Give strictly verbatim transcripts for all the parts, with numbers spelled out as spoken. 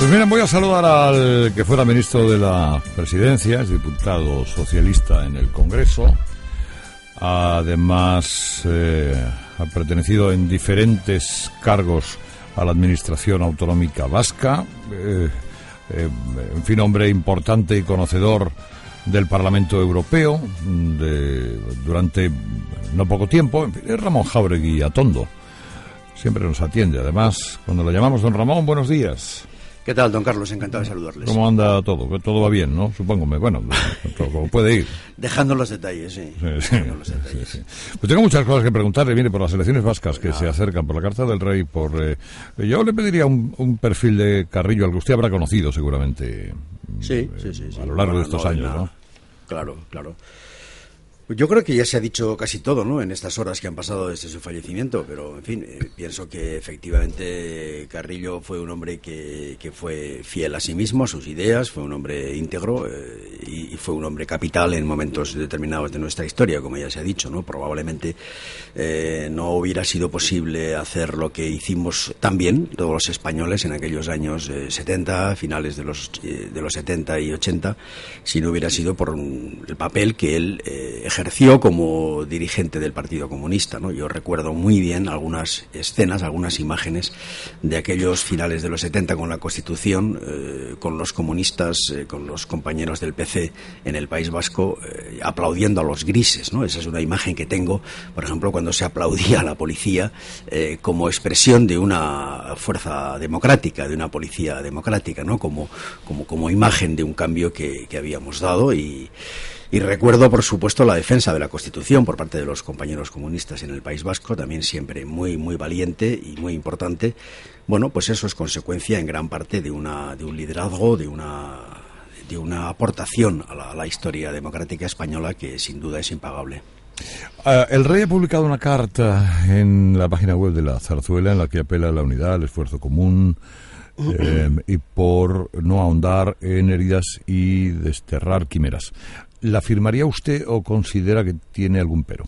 Pues miren, voy a saludar al que fuera ministro de la Presidencia, es diputado socialista en el Congreso. Además, eh, ha pertenecido en diferentes cargos a la Administración Autonómica Vasca. Eh, eh, en fin, hombre importante y conocedor del Parlamento Europeo de, durante no poco tiempo. En fin, es Ramón Jáuregui Atondo. Siempre nos atiende. Además, cuando lo llamamos don Ramón, buenos días. ¿Qué tal, don Carlos? Encantado de saludarles. ¿Cómo anda todo? Todo va bien, ¿no? Supóngome. Bueno, todo como puede ir. Dejando los detalles, sí. Sí, sí, los detalles. Sí, sí. Pues tengo muchas cosas que preguntarle. Viene por las elecciones vascas que ah. se acercan, por la Carta del Rey, por... Eh, yo le pediría un, un perfil de Carrillo, al que usted habrá conocido seguramente sí, eh, sí, sí, sí. a lo largo bueno, de estos no, años, nada. ¿no? Claro, claro. Yo creo que ya se ha dicho casi todo, ¿no?, en estas horas que han pasado desde su fallecimiento, pero, en fin, eh, pienso que efectivamente Carrillo fue un hombre que, que fue fiel a sí mismo, a sus ideas, fue un hombre íntegro eh, y, y fue un hombre capital en momentos determinados de nuestra historia, como ya se ha dicho, ¿no? Probablemente eh, no hubiera sido posible hacer lo que hicimos también todos los españoles en aquellos años eh, setenta, finales de los, eh, de los setenta y ochenta, si no hubiera sido por un, el papel que él eh, ejerció como dirigente del Partido Comunista, ¿no? Yo recuerdo muy bien algunas escenas, algunas imágenes de aquellos finales de los setenta con la Constitución, eh, con los comunistas, eh, con los compañeros del P C en el País Vasco, eh, aplaudiendo a los grises, ¿no? Esa es una imagen que tengo, por ejemplo, cuando se aplaudía a la policía eh, como expresión de una fuerza democrática, de una policía democrática, ¿no? Como, como, como imagen de un cambio que, que habíamos dado y... Y recuerdo, por supuesto, la defensa de la Constitución por parte de los compañeros comunistas en el País Vasco, también siempre muy muy valiente y muy importante. Bueno, pues eso es consecuencia en gran parte de una de un liderazgo, de una de una aportación a la, a la historia democrática española que sin duda es impagable. Uh, el rey ha publicado una carta en la página web de la Zarzuela en la que apela a la unidad, al esfuerzo común, eh, y por no ahondar en heridas y desterrar quimeras. ¿La firmaría usted o considera que tiene algún pero?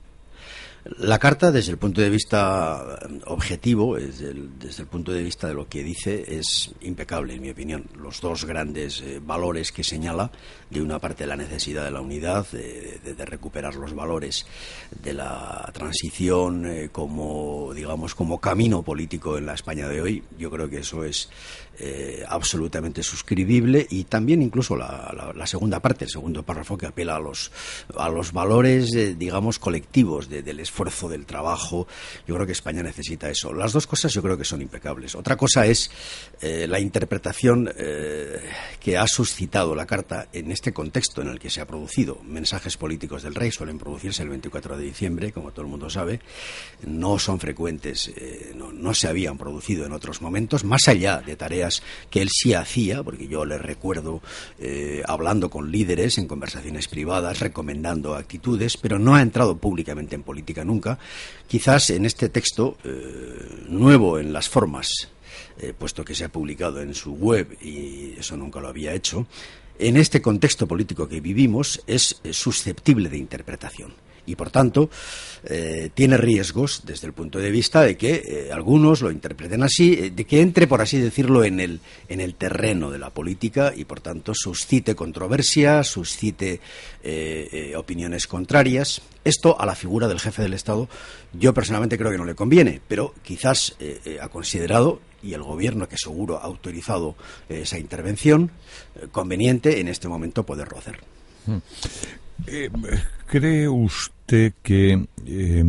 La carta, desde el punto de vista objetivo, desde el, desde el punto de vista de lo que dice, es impecable, en mi opinión. Los dos grandes eh, valores que señala, de una parte la necesidad de la unidad, de, de, de recuperar los valores de la transición eh, como, digamos, como camino político en la España de hoy, yo creo que eso es eh, absolutamente suscribible, y también incluso la, la, la segunda parte, el segundo párrafo, que apela a los, a los valores, eh, digamos, colectivos de, del esfuerzo esfuerzo del trabajo. Yo creo que España necesita eso. Las dos cosas yo creo que son impecables. Otra cosa es eh, la interpretación eh, que ha suscitado la carta en este contexto en el que se ha producido. Mensajes políticos del rey suelen producirse el veinticuatro de diciembre, como todo el mundo sabe. No son frecuentes, eh, no, no se habían producido en otros momentos, más allá de tareas que él sí hacía, porque yo le recuerdo eh, hablando con líderes en conversaciones privadas, recomendando actitudes, pero no ha entrado públicamente en política nunca. Quizás en este texto eh, nuevo en las formas, eh, puesto que se ha publicado en su web y eso nunca lo había hecho, en este contexto político que vivimos es eh, susceptible de interpretación. Y, por tanto, eh, tiene riesgos desde el punto de vista de que eh, algunos lo interpreten así, de que entre, por así decirlo, en el, en el terreno de la política y, por tanto, suscite controversia, suscite eh, eh, opiniones contrarias. Esto a la figura del jefe del Estado yo personalmente creo que no le conviene, pero quizás eh, eh, ha considerado, y el Gobierno, que seguro ha autorizado eh, esa intervención, eh, conveniente en este momento poderlo hacer. Hmm. Eh, ¿Cree usted que eh,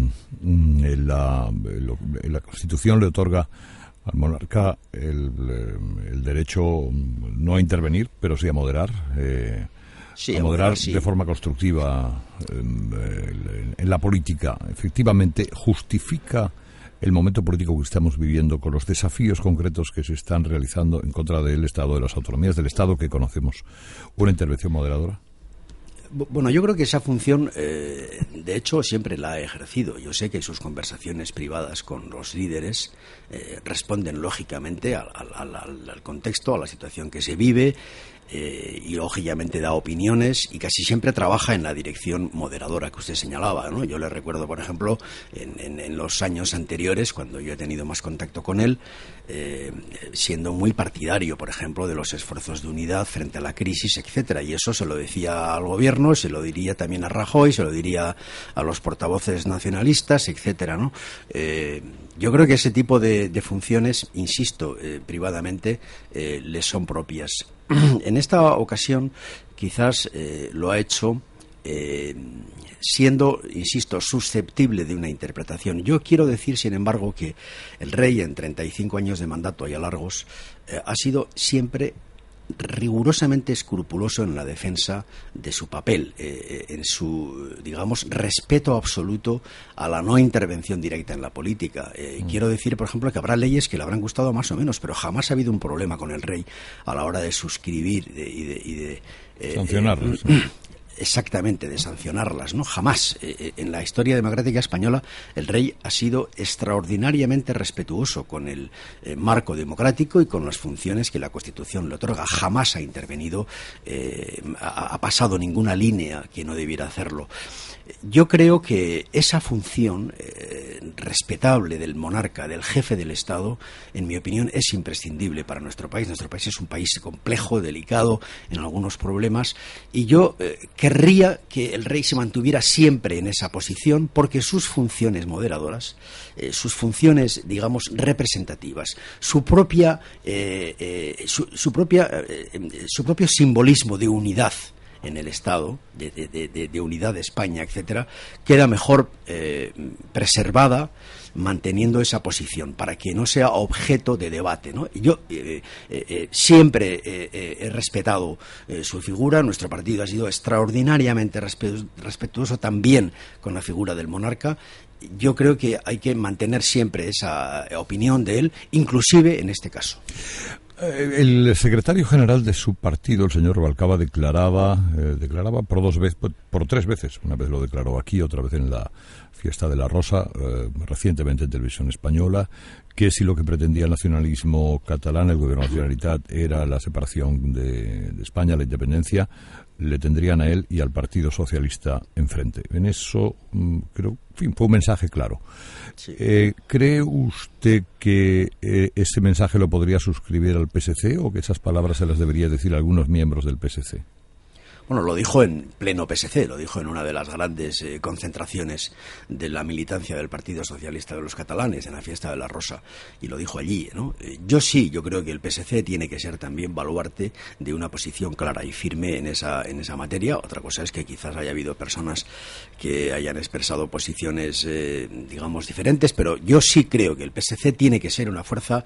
la, la Constitución le otorga al monarca el, el derecho no a intervenir, pero sí a moderar? Eh, sí, a moderar, moderar sí. de forma constructiva en, en la política. Efectivamente, ¿justifica el momento político que estamos viviendo con los desafíos concretos que se están realizando en contra del Estado, de las autonomías del Estado que conocemos, una intervención moderadora? Bueno, yo creo que esa función, eh, de hecho, siempre la ha ejercido. Yo sé que sus conversaciones privadas con los líderes eh, responden lógicamente al, al, al, al contexto, a la situación que se vive, Eh, y lógicamente da opiniones y casi siempre trabaja en la dirección moderadora que usted señalaba, ¿no? Yo le recuerdo, por ejemplo, en, en, en los años anteriores, cuando yo he tenido más contacto con él, eh, siendo muy partidario, por ejemplo, de los esfuerzos de unidad frente a la crisis, etcétera. Y eso se lo decía al gobierno, se lo diría también a Rajoy, se lo diría a los portavoces nacionalistas, etcétera, ¿no? Eh, yo creo que ese tipo de, de funciones, insisto, eh, privadamente, eh, les son propias. En esta ocasión quizás eh, lo ha hecho eh, siendo, insisto, susceptible de una interpretación. Yo quiero decir, sin embargo, que el rey en treinta y cinco años de mandato y a largos eh, ha sido siempre rigurosamente escrupuloso en la defensa de su papel, eh, en su, digamos, respeto absoluto a la no intervención directa en la política. Eh, mm. Quiero decir, por ejemplo, que habrá leyes que le habrán gustado más o menos, pero jamás ha habido un problema con el rey a la hora de suscribir de, y de... Y de eh, sancionarlos. Eh, Exactamente, de sancionarlas, ¿no? Jamás. Eh, en la historia democrática española el rey ha sido extraordinariamente respetuoso con el eh, marco democrático y con las funciones que la Constitución le otorga. Jamás ha intervenido, eh, ha, ha pasado ninguna línea que no debiera hacerlo. Yo creo que esa función eh, respetable del monarca, del jefe del Estado, en mi opinión, es imprescindible para nuestro país. Nuestro país es un país complejo, delicado, en algunos problemas, y yo eh, querría que el rey se mantuviera siempre en esa posición, porque sus funciones moderadoras, eh, sus funciones, digamos, representativas, su propia, eh, eh, su, su propia, eh, su propio simbolismo de unidad en el Estado, de, de, de, de unidad de España, etcétera, queda mejor eh, preservada manteniendo esa posición para que no sea objeto de debate, ¿no? Yo eh, eh, siempre eh, eh, he respetado eh, su figura. Nuestro partido ha sido extraordinariamente respetuoso también con la figura del monarca. Yo creo que hay que mantener siempre esa opinión de él, inclusive en este caso. El secretario general de su partido, el señor Rubalcaba, declaraba, eh, declaraba por dos veces, por, por tres veces. Una vez lo declaró aquí, otra vez en la fiesta de la Rosa, eh, recientemente en televisión española, que si lo que pretendía el nacionalismo catalán, el gobierno de la Generalitat, era la separación de, de España, la independencia, le tendrían a él y al Partido Socialista enfrente. En eso, creo, en fin, fue un mensaje claro. Sí. Eh, ¿Cree usted que eh, ese mensaje lo podría suscribir al P S C o que esas palabras se las debería decir a algunos miembros del P S C? Bueno, lo dijo en pleno P S C, lo dijo en una de las grandes eh, concentraciones de la militancia del Partido Socialista de los Catalanes, en la fiesta de la Rosa, y lo dijo allí, ¿no? Eh, yo sí, yo creo que el P S C tiene que ser también baluarte de una posición clara y firme en esa, en esa materia. Otra cosa es que quizás haya habido personas que hayan expresado posiciones, eh, digamos, diferentes, pero yo sí creo que el P S C tiene que ser una fuerza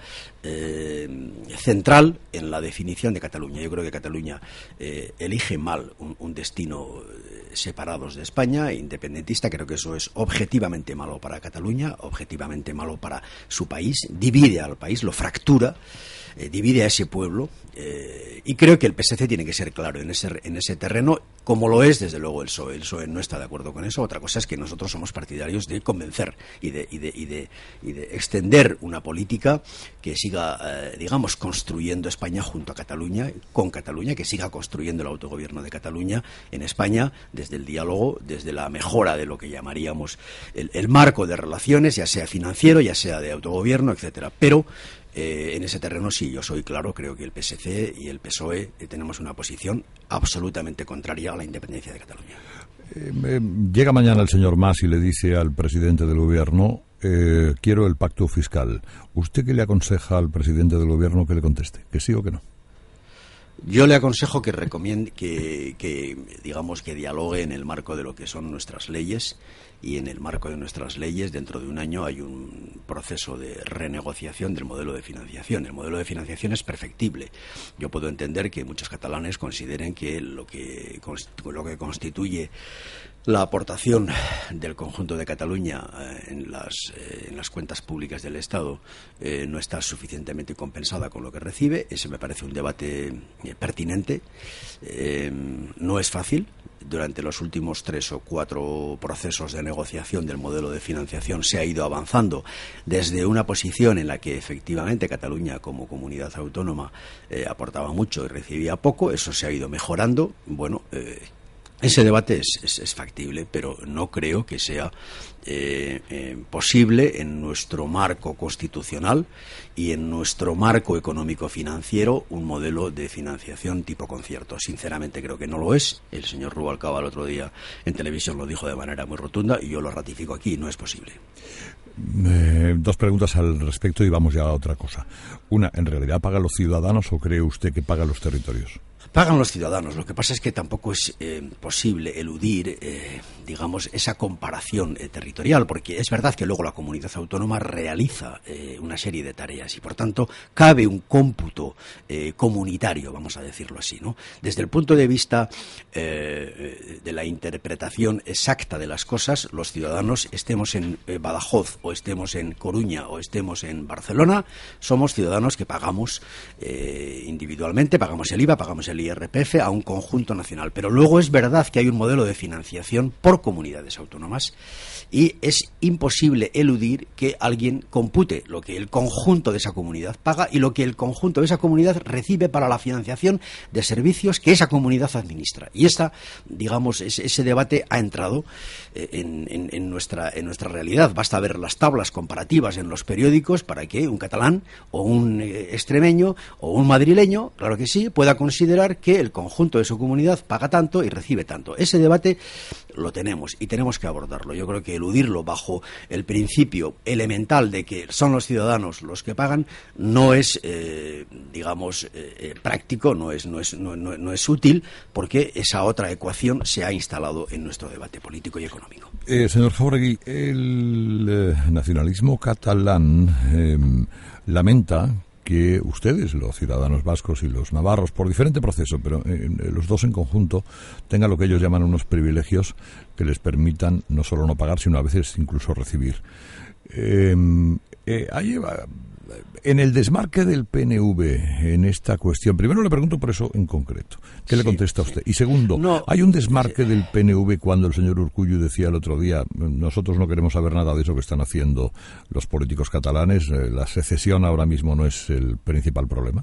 eh, central en la definición de Cataluña. Yo creo que Cataluña eh, elige mal Un, un destino eh, separados de España, independentista. Creo que eso es objetivamente malo para Cataluña, objetivamente malo para su país, divide al país, lo fractura, eh, divide a ese pueblo, eh, y creo que el P S C tiene que ser claro en ese, en ese terreno, como lo es desde luego el P S O E. El P S O E no está de acuerdo con eso. Otra cosa es que nosotros somos partidarios de convencer y de, y de, y de, y de extender una política que siga, eh, digamos, construyendo España junto a Cataluña, con Cataluña, que siga construyendo el autogobierno de Cataluña en España, desde el diálogo, desde la mejora de lo que llamaríamos el, el marco de relaciones, ya sea financiero, ya sea de autogobierno, etcétera. Pero Eh, en ese terreno sí, yo soy claro, creo que el P S C y el P S O E eh, tenemos una posición absolutamente contraria a la independencia de Cataluña. Eh, eh, llega mañana el señor Mas y le dice al presidente del gobierno, eh, quiero el pacto fiscal. ¿Usted qué le aconseja al presidente del gobierno que le conteste? ¿Que sí o que no? Yo le aconsejo que recomiende, que, que digamos que dialogue en el marco de lo que son nuestras leyes, y en el marco de nuestras leyes dentro de un año hay un proceso de renegociación del modelo de financiación. El modelo de financiación es perfectible. Yo puedo entender que muchos catalanes consideren que lo que, lo que constituye la aportación del conjunto de Cataluña eh, en, las, eh, en las cuentas públicas del Estado eh, no está suficientemente compensada con lo que recibe. Ese me parece un debate eh, pertinente. Eh, no es fácil. durante los últimos tres o cuatro procesos de negociación del modelo de financiación se ha ido avanzando desde una posición en la que efectivamente Cataluña como comunidad autónoma eh, aportaba mucho y recibía poco, eso se ha ido mejorando. Bueno, eh, ese debate es, es, es factible, pero no creo que sea eh, eh, posible en nuestro marco constitucional y en nuestro marco económico-financiero un modelo de financiación tipo concierto. Sinceramente creo que no lo es. El señor Rubalcaba el otro día en televisión lo dijo de manera muy rotunda y yo lo ratifico aquí, no es posible. Eh, dos preguntas al respecto y vamos ya a otra cosa. Una, ¿en realidad pagan los ciudadanos o cree usted que pagan los territorios? Pagan los ciudadanos. Lo que pasa es que tampoco es eh, posible eludir, eh, digamos, esa comparación eh, territorial, porque es verdad que luego la comunidad autónoma realiza eh, una serie de tareas y, por tanto, cabe un cómputo eh, comunitario, vamos a decirlo así, ¿no? Desde el punto de vista eh, de la interpretación exacta de las cosas, los ciudadanos, estemos en eh, Badajoz o estemos en Coruña o estemos en Barcelona, somos ciudadanos que pagamos eh, individualmente, pagamos el I V A, pagamos el I R P F a un conjunto nacional. Pero luego es verdad que hay un modelo de financiación por comunidades autónomas y es imposible eludir que alguien compute lo que el conjunto de esa comunidad paga y lo que el conjunto de esa comunidad recibe para la financiación de servicios que esa comunidad administra. Y esta, digamos, ese, ese debate ha entrado eh, en, en, en, nuestra, en nuestra realidad. Basta ver las tablas comparativas en los periódicos para que un catalán o un eh, extremeño o un madrileño, claro que sí, pueda considerar que el conjunto de su comunidad paga tanto y recibe tanto. Ese debate lo tenemos y tenemos que abordarlo. Yo creo que eludirlo bajo el principio elemental de que son los ciudadanos los que pagan no es, eh, digamos, eh, práctico, no es, no, es, no, no, no es útil, porque esa otra ecuación se ha instalado en nuestro debate político y económico. Eh, señor Jáuregui, el eh, nacionalismo catalán eh, lamenta que ustedes, los ciudadanos vascos y los navarros, por diferente proceso, pero eh, los dos en conjunto, tengan lo que ellos llaman unos privilegios que les permitan no solo no pagar, sino a veces incluso recibir. Eh, eh, hay, en el desmarque del P N V en esta cuestión, primero le pregunto por eso en concreto, ¿qué sí, le contesta a usted? Y segundo, no, ¿hay un desmarque sí. del P N V cuando el señor Urkullu decía el otro día, nosotros no queremos saber nada de eso que están haciendo los políticos catalanes, la secesión ahora mismo no es el principal problema?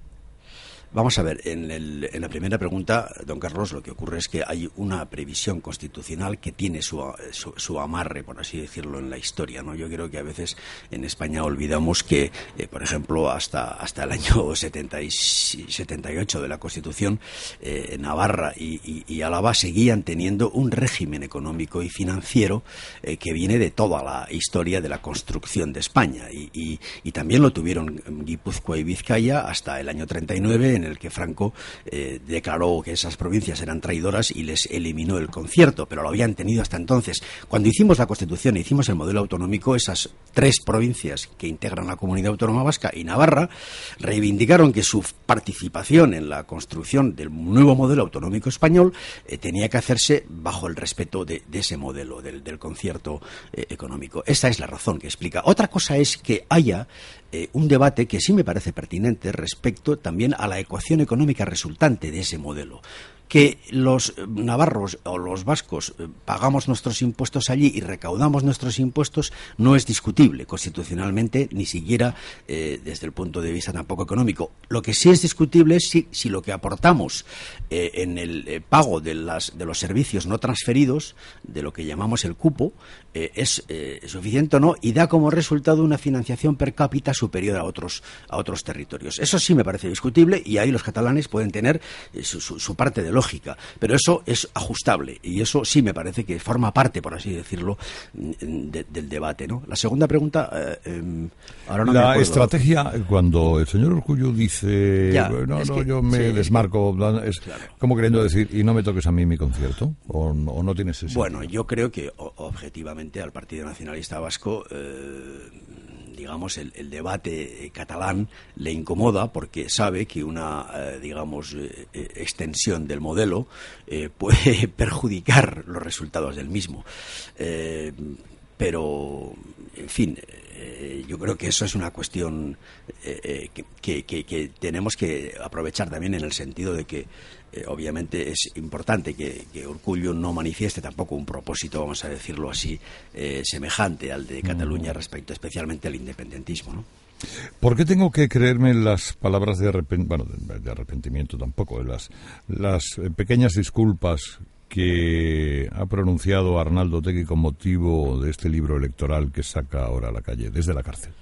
Vamos a ver, en, el, en la primera pregunta, don Carlos, lo que ocurre es que hay una previsión constitucional que tiene su, su, su amarre, por así decirlo, en la historia, ¿no? Yo creo que a veces en España olvidamos que, eh, por ejemplo, hasta, hasta el año setenta y ocho de la Constitución, eh, Navarra y, y, y Álava seguían teniendo un régimen económico y financiero eh, que viene de toda la historia de la construcción de España. Y, y, y también lo tuvieron Guipúzcoa y Vizcaya hasta el año treinta y nueve, en el que Franco eh, declaró que esas provincias eran traidoras y les eliminó el concierto, pero lo habían tenido hasta entonces. Cuando hicimos la Constitución e hicimos el modelo autonómico, esas tres provincias que integran la Comunidad Autónoma Vasca y Navarra reivindicaron que su participación en la construcción del nuevo modelo autonómico español eh, tenía que hacerse bajo el respeto de, de ese modelo, del, del concierto eh, económico. Esa es la razón que explica. Otra cosa es que haya eh, un debate que sí me parece pertinente respecto también a la ecuación económica resultante de ese modelo. Que los navarros o los vascos pagamos nuestros impuestos allí y recaudamos nuestros impuestos no es discutible constitucionalmente, ni siquiera eh, desde el punto de vista tampoco económico. Lo que sí es discutible es si, si lo que aportamos eh, en el eh, pago de, las, de los servicios no transferidos, de lo que llamamos el cupo, eh, es eh, suficiente o no y da como resultado una financiación per cápita superior a otros, a otros territorios. Eso sí me parece discutible y ahí los catalanes pueden tener eh, su, su, su parte de lógica, pero eso es ajustable y eso sí me parece que forma parte, por así decirlo, de, del debate, ¿no? La segunda pregunta, eh, eh, ahora no la me acuerdo. Estrategia, cuando el señor Urkullu dice, ya, no, no, que, yo me sí, desmarco, es claro. como queriendo decir, y no me toques a mí mi concierto, o, o no tienes ese. Bueno, yo creo que o, objetivamente al Partido Nacionalista Vasco, eh, digamos, el, el debate catalán le incomoda porque sabe que una, eh, digamos, eh, extensión del modelo eh, puede perjudicar los resultados del mismo. Eh, pero, en fin, eh, yo creo que eso es una cuestión eh, que, que, que tenemos que aprovechar también, en el sentido de que Eh, obviamente es importante que, que Urkullu no manifieste tampoco un propósito, vamos a decirlo así, eh, semejante al de Cataluña respecto especialmente al independentismo, ¿no? ¿Por qué tengo que creerme las palabras de, arrepent... bueno, de, de arrepentimiento tampoco, las, las pequeñas disculpas que ha pronunciado Arnaldo Otegi con motivo de este libro electoral que saca ahora a la calle, desde la cárcel?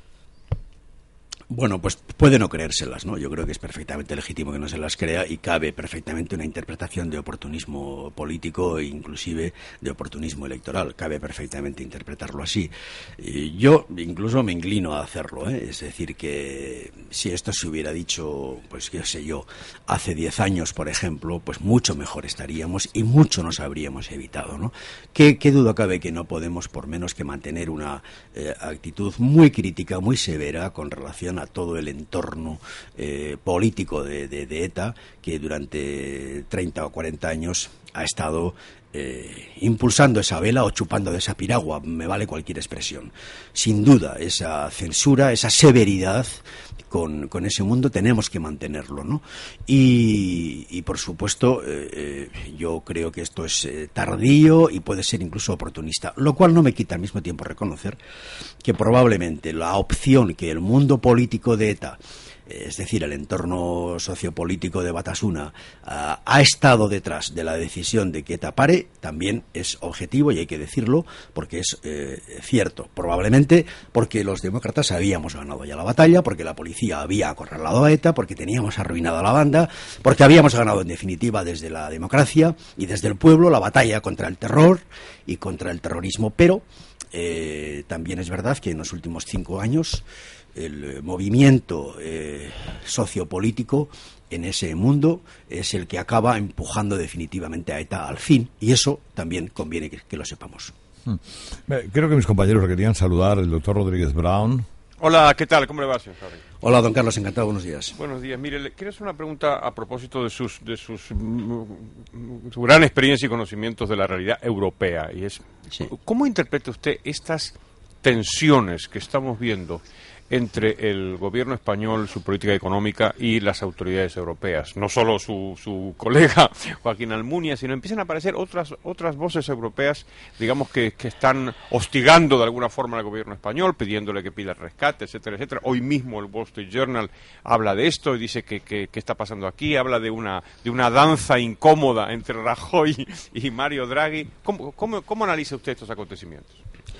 Bueno, pues puede no creérselas, ¿no? Yo creo que es perfectamente legítimo que no se las crea, y cabe perfectamente una interpretación de oportunismo político e inclusive de oportunismo electoral. Cabe perfectamente interpretarlo así. Y yo incluso me inclino a hacerlo, ¿eh? Es decir, que si esto se hubiera dicho, pues qué sé yo, hace diez años, por ejemplo, pues mucho mejor estaríamos y mucho nos habríamos evitado, ¿no? ¿Qué, qué duda cabe que no podemos por menos que mantener una eh, actitud muy crítica, muy severa con relación a todo el entorno eh, político de, de, de ETA, que durante treinta o cuarenta años ha estado eh, impulsando esa vela o chupando de esa piragua, me vale cualquier expresión. Sin duda, esa censura, esa severidad con, con ese mundo tenemos que mantenerlo, ¿no? Y, y por supuesto, eh, eh, yo creo que esto es eh, tardío y puede ser incluso oportunista, lo cual no me quita al mismo tiempo reconocer que probablemente la opción que el mundo político de ETA, es decir, el entorno sociopolítico de Batasuna, uh, ha estado detrás de la decisión de que ETA pare, también es objetivo y hay que decirlo, porque es eh, cierto. Probablemente porque los demócratas habíamos ganado ya la batalla, porque la policía había acorralado a ETA, porque teníamos arruinado a la banda, porque habíamos ganado en definitiva desde la democracia y desde el pueblo la batalla contra el terror y contra el terrorismo. Pero eh, también es verdad que en los últimos cinco años el movimiento eh, sociopolítico en ese mundo es el que acaba empujando definitivamente a ETA al fin, y eso también conviene que, que lo sepamos. Hmm. Creo que mis compañeros le querían saludar, el doctor Rodríguez Brown. Hola, ¿qué tal? ¿Cómo le va, señor Javi? Hola, don Carlos, encantado, buenos días. Buenos días. Mire, le quiero hacer una pregunta a propósito de sus de sus su gran experiencia y conocimientos de la realidad europea, y es, sí. ¿Cómo interpreta usted estas tensiones que estamos viendo entre el gobierno español, su política económica y las autoridades europeas? No solo su, su colega Joaquín Almunia, sino empiezan a aparecer otras otras voces europeas, digamos, que, que están hostigando de alguna forma al gobierno español, pidiéndole que pida el rescate, etcétera, etcétera. Hoy mismo el Wall Street Journal habla de esto y dice que, que, que está pasando aquí, habla de una de una danza incómoda entre Rajoy y Mario Draghi. ¿Cómo, cómo, cómo analiza usted estos acontecimientos?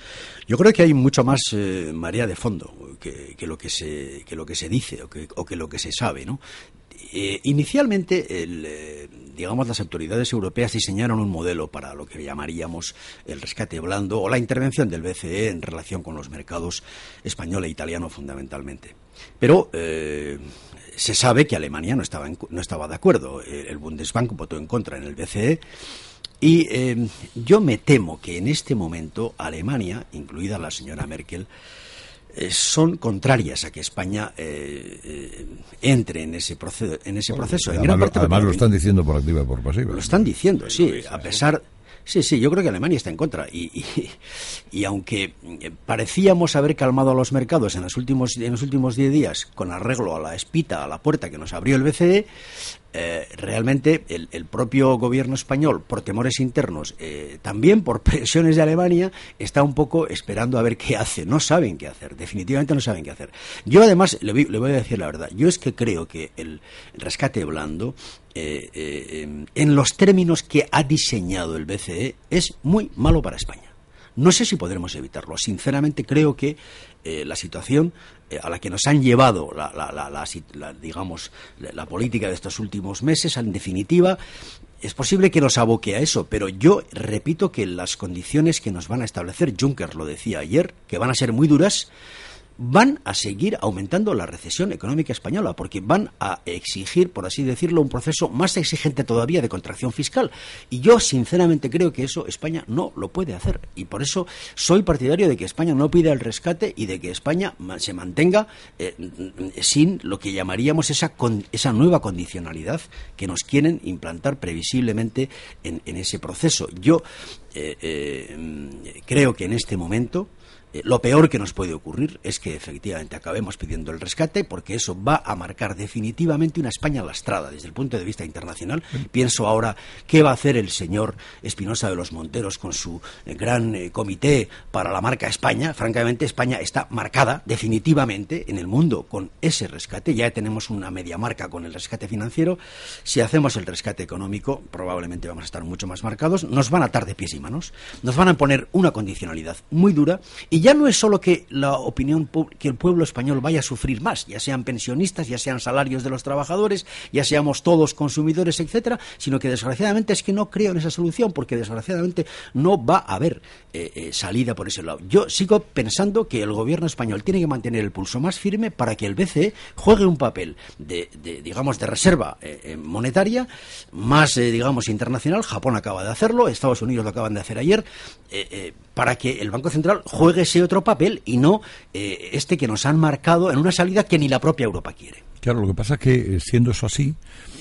Yo creo que hay mucho más eh, marea de fondo que, que lo que se que lo que se dice o que, o que lo que se sabe, ¿no? Eh, inicialmente, el, eh, digamos, las autoridades europeas diseñaron un modelo para lo que llamaríamos el rescate blando o la intervención del B C E en relación con los mercados español e italiano fundamentalmente. Pero eh, se sabe que Alemania no estaba en, no estaba de acuerdo. El Bundesbank votó en contra en el B C E. Y eh, yo me temo que en este momento Alemania, incluida la señora Merkel, eh, son contrarias a que España eh, eh, entre en ese proceso. En ese bueno, proceso. Además, en gran parte además lo están diciendo por activa y por pasiva. Lo están diciendo, sí, a pesar... Sí, sí, yo creo que Alemania está en contra y, y, y aunque parecíamos haber calmado a los mercados en los últimos en los últimos diez días con arreglo a la espita, a la puerta que nos abrió el B C E, eh, realmente el, el propio gobierno español, por temores internos, eh, también por presiones de Alemania, está un poco esperando a ver qué hace. No saben qué hacer, definitivamente no saben qué hacer. Yo además, le voy, le voy a decir la verdad, yo es que creo que el rescate blando, Eh, eh, en los términos que ha diseñado el B C E, es muy malo para España. No sé si podremos evitarlo. Sinceramente creo que eh, la situación eh, a la que nos han llevado la, la, la, la, la, digamos, la, la política de estos últimos meses, en definitiva, es posible que nos aboque a eso, pero yo repito que las condiciones que nos van a establecer, Juncker lo decía ayer, que van a ser muy duras, van a seguir aumentando la recesión económica española, porque van a exigir, por así decirlo, un proceso más exigente todavía de contracción fiscal. Y yo, sinceramente, creo que eso España no lo puede hacer. Y por eso soy partidario de que España no pida el rescate y de que España se mantenga eh, sin lo que llamaríamos esa, con, esa nueva condicionalidad que nos quieren implantar previsiblemente en, en ese proceso. Yo eh, eh, creo que en este momento Eh, lo peor que nos puede ocurrir es que efectivamente acabemos pidiendo el rescate, porque eso va a marcar definitivamente una España lastrada desde el punto de vista internacional. Sí. Pienso ahora qué va a hacer el señor Espinosa de los Monteros con su eh, gran eh, comité para la marca España. Francamente, España está marcada definitivamente en el mundo con ese rescate. Ya tenemos una media marca con el rescate financiero. Si hacemos el rescate económico, probablemente vamos a estar mucho más marcados. Nos van a atar de pies y manos, nos van a poner una condicionalidad muy dura. Y ya no es solo que la opinión, que el pueblo español vaya a sufrir más, ya sean pensionistas, ya sean salarios de los trabajadores, ya seamos todos consumidores, etcétera, sino que desgraciadamente es que no creo en esa solución, porque desgraciadamente no va a haber eh, eh, salida por ese lado. Yo sigo pensando que el gobierno español tiene que mantener el pulso más firme para que el B C E juegue un papel de, de digamos, de reserva eh, monetaria más, eh, digamos, internacional. Japón acaba de hacerlo, Estados Unidos lo acaban de hacer ayer, eh, eh, para que el Banco Central juegue ese otro papel y no eh, este que nos han marcado en una salida que ni la propia Europa quiere. Claro, lo que pasa es que, siendo eso así,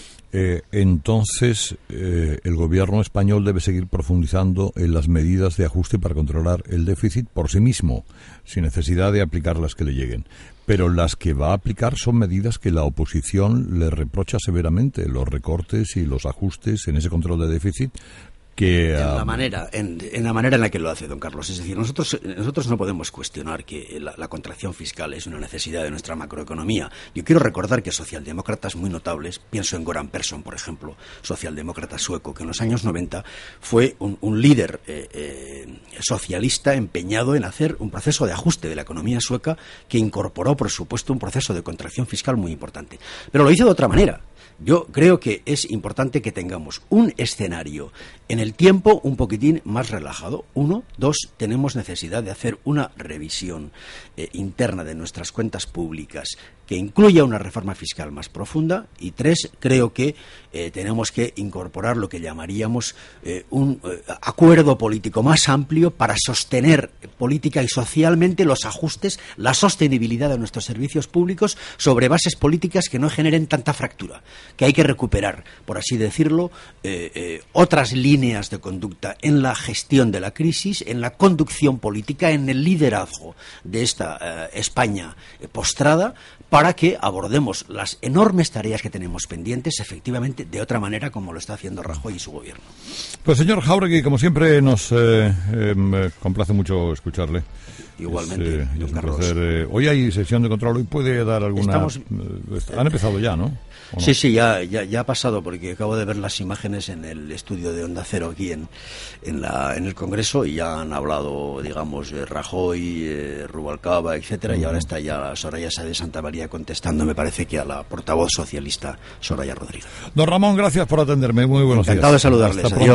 eh, entonces eh, el gobierno español debe seguir profundizando en las medidas de ajuste para controlar el déficit por sí mismo, sin necesidad de aplicar las que le lleguen. Pero las que va a aplicar son medidas que la oposición le reprocha severamente, los recortes y los ajustes en ese control de déficit. Que, en la manera en, en la manera en la que lo hace don Carlos, es decir, nosotros nosotros no podemos cuestionar que la, la contracción fiscal es una necesidad de nuestra macroeconomía. Yo quiero recordar que socialdemócratas muy notables, pienso en Göran Persson, por ejemplo, socialdemócrata sueco, que en los años noventa fue un, un líder eh, eh, socialista empeñado en hacer un proceso de ajuste de la economía sueca que incorporó, por supuesto, un proceso de contracción fiscal muy importante, pero lo hizo de otra manera. Yo creo que es importante que tengamos un escenario en el tiempo un poquitín más relajado. Uno, dos, tenemos necesidad de hacer una revisión eh, interna de nuestras cuentas públicas que incluya una reforma fiscal más profunda. Y tres, creo que eh, tenemos que incorporar lo que llamaríamos eh, un eh, acuerdo político más amplio para sostener política y socialmente los ajustes, la sostenibilidad de nuestros servicios públicos sobre bases políticas que no generen tanta fractura, que hay que recuperar, por así decirlo, eh, eh, otras líneas de conducta en la gestión de la crisis, en la conducción política, en el liderazgo de esta eh, España eh, postrada, para que abordemos las enormes tareas que tenemos pendientes, efectivamente, de otra manera como lo está haciendo Rajoy y su gobierno. Pues señor Jáuregui, como siempre, nos eh, eh, me complace mucho escucharle. Igualmente, es, eh, don es Carlos. Placer, eh, hoy hay sesión de control, hoy puede dar alguna... Estamos... Eh, han empezado ya, ¿no? ¿O no? Sí, sí, ya, ya, ya ha pasado, porque acabo de ver las imágenes en el estudio de Onda Cero aquí en, en, la, en el Congreso, y ya han hablado, digamos, eh, Rajoy, eh, Rubalcaba, etcétera, uh-huh. Y ahora está ya Soraya Sáenz de Santamaría contestando, me parece que a la portavoz socialista Soraya Rodríguez. Don Ramón, gracias por atenderme, muy buenos días. Encantado de saludarles. Adiós.